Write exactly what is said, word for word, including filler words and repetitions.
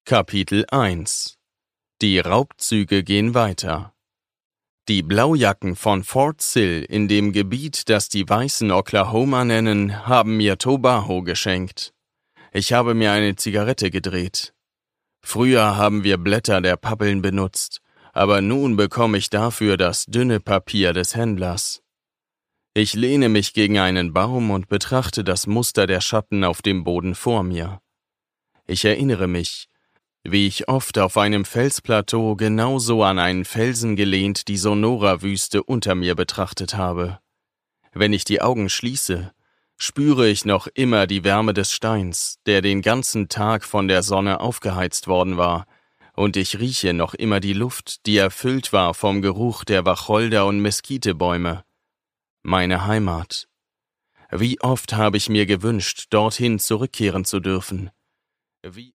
Kapitel eins Die Raubzüge gehen weiter. Die Blaujacken von Fort Sill in dem Gebiet, das die Weißen Oklahoma nennen, haben mir Tobaho geschenkt. Ich habe mir eine Zigarette gedreht. Früher haben wir Blätter der Pappeln benutzt, aber nun bekomme ich dafür das dünne Papier des Händlers. Ich lehne mich gegen einen Baum und betrachte das Muster der Schatten auf dem Boden vor mir. Ich erinnere mich, wie ich oft auf einem Felsplateau genauso an einen Felsen gelehnt die Sonora-Wüste unter mir betrachtet habe. Wenn ich die Augen schließe, spüre ich noch immer die Wärme des Steins, der den ganzen Tag von der Sonne aufgeheizt worden war, und ich rieche noch immer die Luft, die erfüllt war vom Geruch der Wacholder- und Meskitebäume. Meine Heimat. Wie oft habe ich mir gewünscht, dorthin zurückkehren zu dürfen. Wie